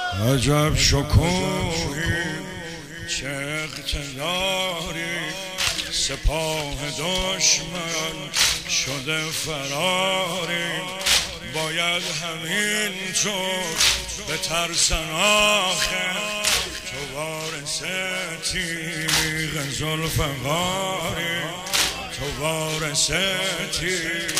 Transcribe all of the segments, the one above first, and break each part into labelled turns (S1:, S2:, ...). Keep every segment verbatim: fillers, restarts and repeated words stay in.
S1: عجب شکوهی چه اقتداری، سپاه دشمن شده فراری. باید همینطور به ترسن آخه، تو وارث تیغ ذوالفقاری، تو وارث تیغ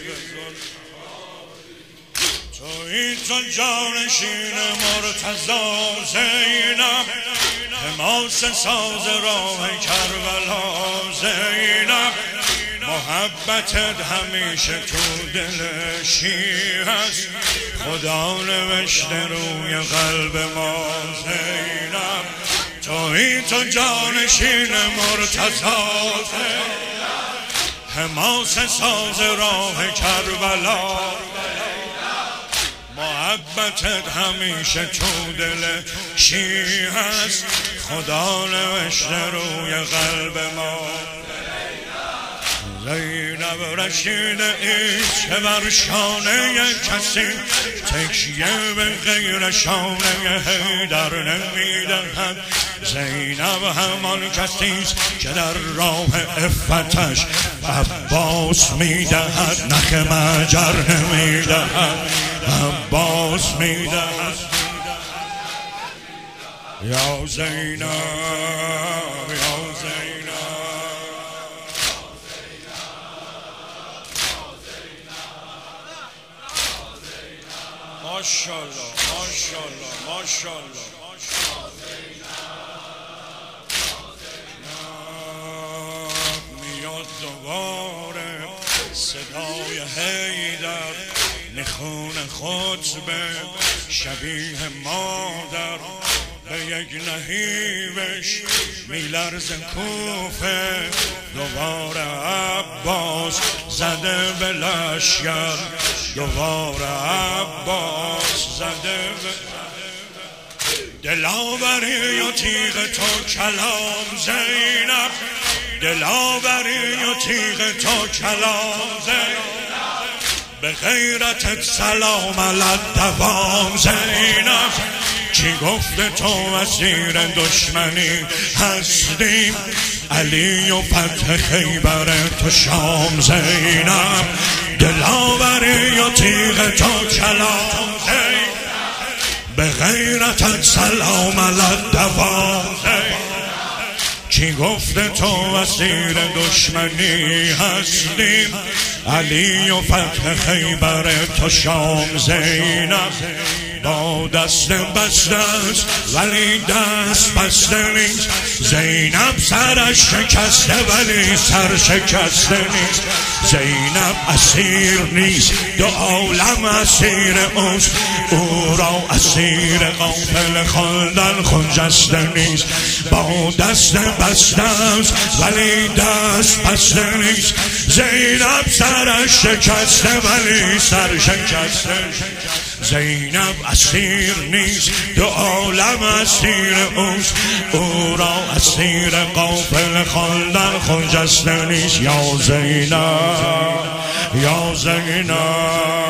S1: تویی تو جانشین مرتضی زینب، حماس ساز راه کربلا زینب. محبتت همیشه تو دل شیعه است، خدا نوشته روی قلب ما زینب. تویی تو جانشین مرتضی زینب، حماس ساز راه کربلا. محبتت همیشه تو دل شیعه است، خدا نوشته روی قلب ما. زینب رشید ایست که بر شانه کسی تکیه به غیر شانه حیدر نمیدهد. زینب همان کسیست که در راه عفتش عباس میدهد، نخ مجر نمیدهد، عباس میدهد. یا زینب یا زینب ماشاءالله ماشاءالله ماشاءالله. میاد دوباره صدای حیدر، نخون خطبه شبیه مادر. به یک نهیبش میلرز کوفه، دوباره عباس زده به لشگر، دوباره عباس زده به دلاوری و تیغ تو کلام زینب، دلاوری و تیغ تو کلام زینب. به غیرتت سلام علی دوام زینب. کی گفت تو اسیر دشمنی هستیم، علی و فتح خیبر تو شام زینب. دلاوری و تیغ تو کلام زینب، به غیرتت سلام علی دوام زینب. کی گفت تو اسیر دشمنی هستیم، علی و فتح خیبر تو شام زینب. با دست بسته است ولی دست بسته نیست، زینب سرش شکسته ولی سر شکسته نیست. زینب اسیر نیست، دو عالم اسیر اوست، او را اسیر غافل خواندن خجسته نیست. با دست بسته است ولی دست بسته نیست، زینب سرش شکسته ولی سر شکسته. زینب اسیر نیست، دو عالم اسیر اوست، او را اسیر غافل خواندن خجسته نیست. یا زینب یا زینب